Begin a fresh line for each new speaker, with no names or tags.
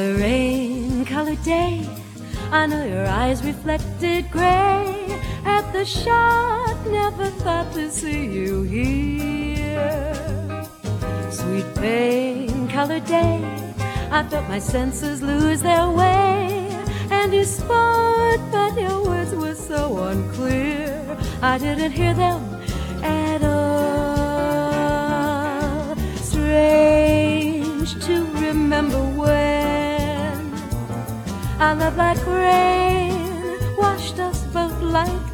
a rain-colored day, I know your eyes reflected gray at the shot, never thought to see you here. Sweet pain-colored day, I felt my senses lose their way, and you spoke, but your words were so unclear, I didn't hear them at all. Strange to remember when our love like rain washed us both like